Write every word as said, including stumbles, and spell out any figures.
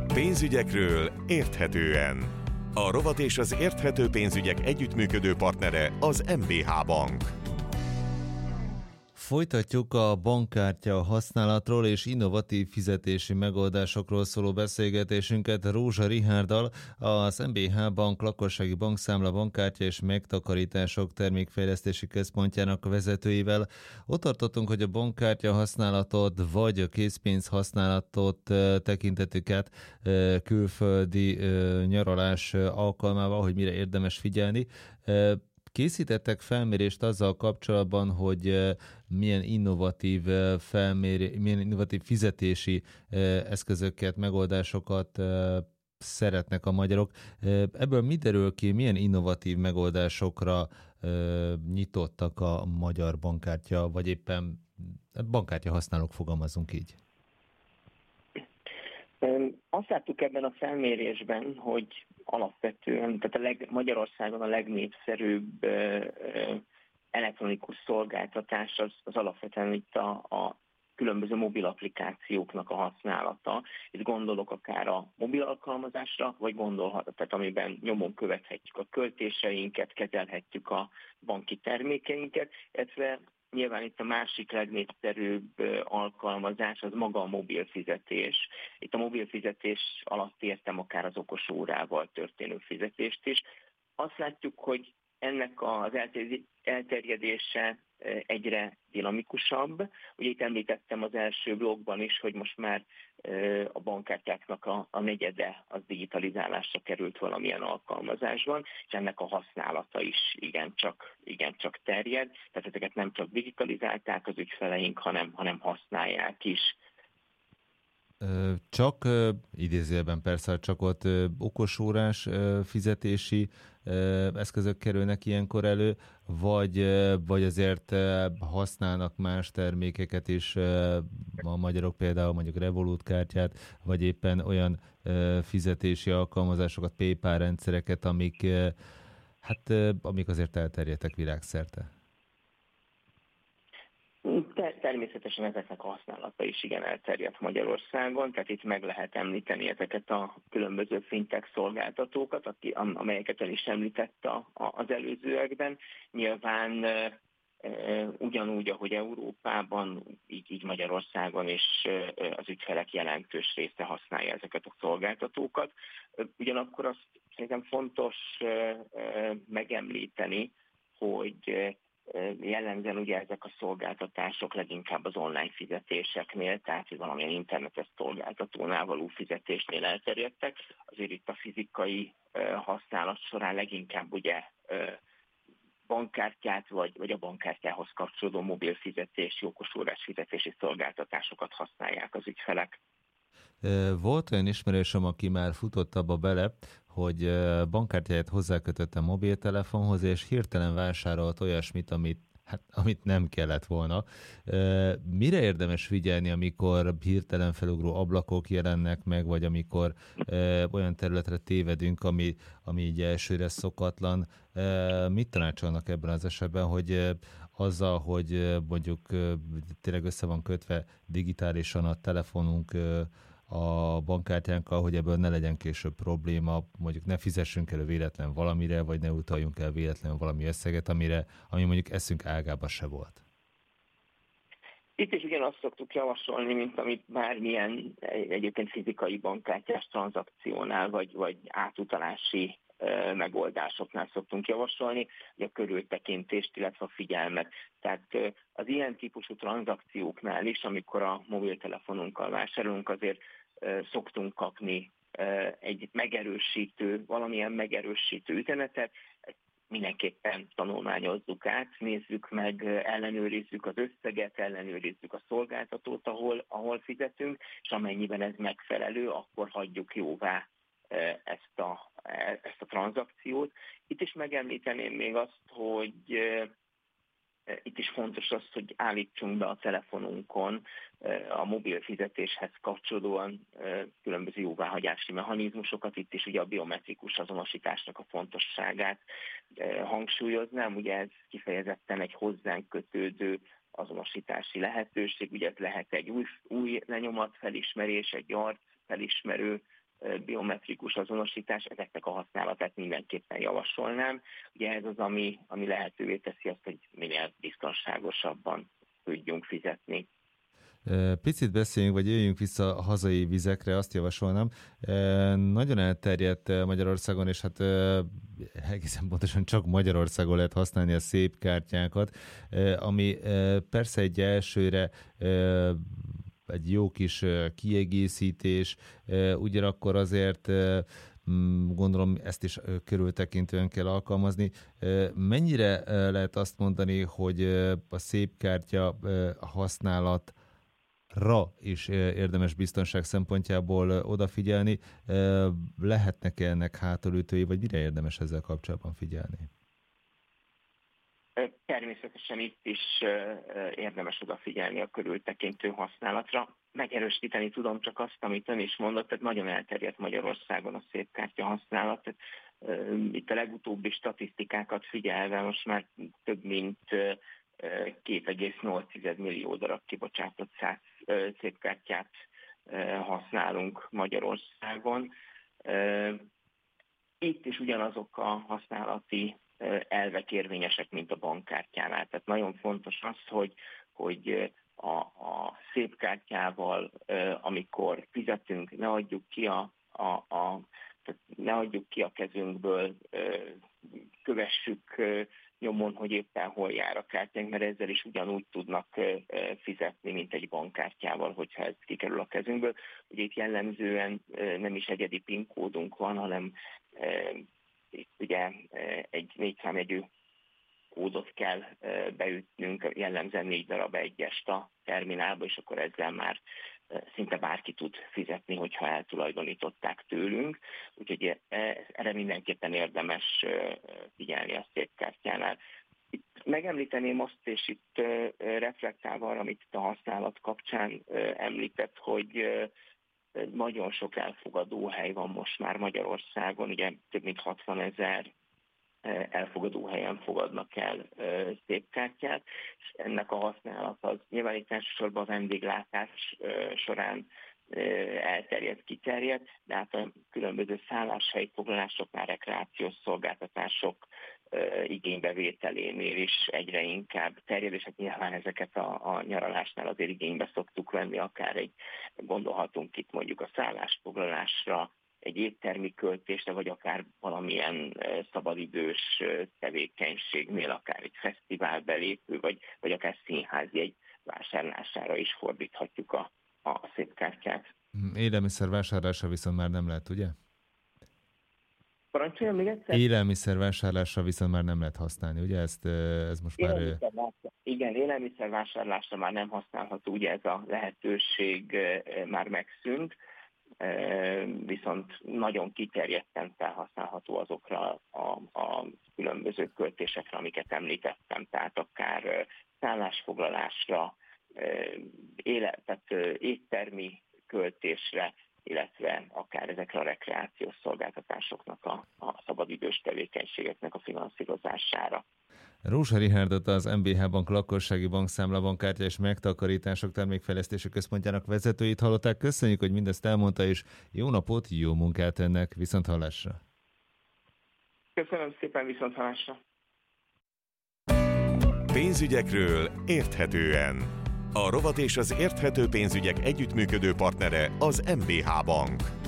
Pénzügyekről érthetően. A rovat és az érthető pénzügyek együttműködő partnere az em bé há Bank. Folytatjuk a bankkártya használatról és innovatív fizetési megoldásokról szóló beszélgetésünket Rózsa Richárddal, az em bé há Bank lakossági bankszámla, bankkártya és megtakarítások termékfejlesztési központjának vezetőivel. Ott tartottunk, hogy a bankkártya használatot vagy a készpénz használatot tekintettük át külföldi nyaralás alkalmával, hogy mire érdemes figyelni. Készítettek felmérést azzal kapcsolatban, hogy milyen innovatív felmérés, milyen innovatív fizetési eszközöket, megoldásokat szeretnek a magyarok. Ebből mi derül ki, milyen innovatív megoldásokra nyitottak a magyar bankkártya, vagy éppen bankkártya használók, fogalmazunk így? Azt láttuk ebben a felmérésben, hogy alapvetően, tehát a leg, Magyarországon a legnépszerűbb elektronikus szolgáltatás az, az alapvetően itt a, a különböző mobil applikációknak a használata. Itt gondolok akár a mobil alkalmazásra, vagy gondolhat, tehát amiben nyomon követhetjük a költéseinket, kezelhetjük a banki termékeinket, illetve nyilván itt a másik legnépszerűbb alkalmazás az maga a mobil fizetés. Itt a mobil fizetés alatt értem akár az okos órával történő fizetést is. Azt látjuk, hogy ennek az elterjedése egyre dinamikusabb. Ugye itt említettem az első blogban is, hogy most már a bankkártyáknak a, a negyede az digitalizálásra került valamilyen alkalmazásban, és ennek a használata is igencsak, igencsak terjed. Tehát ezeket nem csak digitalizálták az ügyfeleink, hanem, hanem használják is. Csak idézőjelben persze, csak ott okosórás fizetési eszközök kerülnek ilyenkor elő, vagy, vagy azért használnak más termékeket is a magyarok, például mondjuk Revolut kártyát, vagy éppen olyan fizetési alkalmazásokat, PayPal rendszereket, amik, hát, amik azért elterjedtek világszerte. Természetesen ezeknek a használata is igen elterjedt Magyarországon, tehát itt meg lehet említeni ezeket a különböző fintech szolgáltatókat, amelyeket el is említett az előzőekben. Nyilván ugyanúgy, ahogy Európában, így, így Magyarországon is az ügyfelek jelentős része használja ezeket a szolgáltatókat. Ugyanakkor azt szerintem fontos megemlíteni, hogy jellemzően ugye ezek a szolgáltatások leginkább az online fizetéseknél, tehát hogy valamilyen internetes szolgáltatónál való fizetésnél elterjedtek. Azért itt a fizikai használat során leginkább ugye bankkártyát, vagy, vagy a bankkártyához kapcsolódó mobil fizetési, okosórás fizetési szolgáltatásokat használják az ügyfelek. Volt olyan ismerősöm, aki már futott abba bele, hogy bankkártyáját hozzákötött a mobiltelefonhoz, és hirtelen vásárolt olyasmit, amit, hát, amit nem kellett volna. Mire érdemes figyelni, amikor hirtelen felugró ablakok jelennek meg, vagy amikor olyan területre tévedünk, ami, ami így elsőre szokatlan? Mit tanácsolnak ebben az esetben, hogy azzal, hogy mondjuk tényleg össze van kötve digitálisan a telefonunk a bankkártyánkkal, hogy ebből ne legyen később probléma, mondjuk ne fizessünk elő véletlen valamire, vagy ne utaljunk el véletlen valami összeget, amire, ami mondjuk eszünk ágába se volt. Itt is ugyanazt szoktuk javasolni, mint amit bármilyen egyébként fizikai bankkártyás tranzakciónál, vagy, vagy átutalási megoldásoknál szoktunk javasolni, hogy a körültekintést, illetve a figyelmet. Tehát az ilyen típusú tranzakcióknál is, amikor a mobiltelefonunkkal vásárolunk, azért szoktunk kapni egy megerősítő, valamilyen megerősítő üzenetet, mindenképpen tanulmányozzuk át, nézzük meg, ellenőrizzük az összeget, ellenőrizzük a szolgáltatót, ahol, ahol fizetünk, és amennyiben ez megfelelő, akkor hagyjuk jóvá ezt a, ezt a tranzakciót. Itt is megemlíteném még azt, hogy itt is fontos az, hogy állítsunk be a telefonunkon a mobil fizetéshez kapcsolódóan különböző jóváhagyási mechanizmusokat. Itt is ugye a biometrikus azonosításnak a fontosságát hangsúlyoznám. Ugye ez kifejezetten egy hozzánk kötődő azonosítási lehetőség. Ugye ez lehet egy új, új lenyomatfelismerés, egy arc felismerő biometrikus azonosítás, ezeknek a használatát mindenképpen javasolnám. Ugye ez az, ami, ami lehetővé teszi azt, hogy minél biztonságosabban tudjunk fizetni. Picit beszéljünk, vagy jöjjünk vissza a hazai vizekre, azt javasolnám. Nagyon elterjedt Magyarországon, és hát egészen pontosan csak Magyarországon lehet használni a szép kártyákat, ami persze egy elsőre egy jó kis kiegészítés, ugyanakkor azért gondolom ezt is körültekintően kell alkalmazni. Mennyire lehet azt mondani, hogy a szép kártya használat ra is érdemes biztonság szempontjából odafigyelni. Lehetnek-e ennek hátulütői, vagy mire érdemes ezzel kapcsolatban figyelni? Természetesen itt is érdemes odafigyelni a körültekintő használatra. Megerősíteni tudom csak azt, amit ön is mondott, tehát nagyon elterjedt Magyarországon a szép kártya használat. Itt a legutóbbi statisztikákat figyelve most már több mint két egész nyolc millió darab kibocsátott szépkártyát használunk Magyarországon. Itt is ugyanazok a használati elvek érvényesek, mint a bankkártyánál. Tehát nagyon fontos az, hogy, hogy a, a szépkártyával, amikor fizetünk, ne adjuk ki a, a, a, tehát ne adjuk ki a kezünkből, kövessük nyomon, hogy éppen hol jár a kártyánk, mert ezzel is ugyanúgy tudnak fizetni, mint egy bankkártyával, hogyha ez kikerül a kezünkből. Ugye itt jellemzően nem is egyedi PIN kódunk van, hanem itt ugye egy négy számjegyű kódot kell beütnünk, jellemzően négy darab egyest a terminálba, és akkor ezzel már szinte bárki tud fizetni, hogyha eltulajdonították tőlünk. Úgyhogy erre mindenképpen érdemes figyelni a szépkártyánál. Itt megemlíteném azt, és itt reflektálva arra, amit a használat kapcsán említett, hogy nagyon sok elfogadóhely van most már Magyarországon, ugye több mint hatvanezer elfogadóhelyen fogadnak el szépkártyát, és ennek a használata az nyilván itt elsősorban a vendéglátás során elterjed, kiterjed, de hát a különböző szálláshelyi foglalásoknál, rekreációs szolgáltatások igénybevételénél is egyre inkább terjed, és hát nyilván ezeket a, a nyaralásnál azért igénybe szoktuk venni, akár egy, gondolhatunk itt mondjuk a szállásfoglalásra, egy éttermi költésre, vagy akár valamilyen szabadidős tevékenységnél, akár egy fesztivál belépő, vagy, vagy akár színházi egy vásárlására is fordíthatjuk a, a szépkártyát. Élelmiszer vásárlásra viszont már nem lehet, ugye? Parancsoljon még egyszer? Élelmiszer vásárlásra viszont már nem lehet használni, ugye? Ezt, ez most már... Élelmiszer Igen, élelmiszer vásárlásra már nem használható, ugye ez a lehetőség már megszűnt, viszont nagyon kiterjedten felhasználható azokra a, a különböző költésekre, amiket említettem, tehát akár szállásfoglalásra, éle, tehát éttermi költésre, illetve akár ezekre a rekreációs szolgáltatásoknak, a, a szabadidős tevékenységeknek a finanszírozására. Rózsa Rihárdot, az em bé há Bank lakossági bankszámla, bankkártya és megtakarítások termékfejlesztési központjának vezetőit hallották. Köszönjük, hogy mindezt elmondta, és jó napot, jó munkát ennek, viszonthallásra! Köszönöm szépen, viszonthallásra! Pénzügyekről érthetően. A rovat és az érthető pénzügyek együttműködő partnere az em bé há Bank.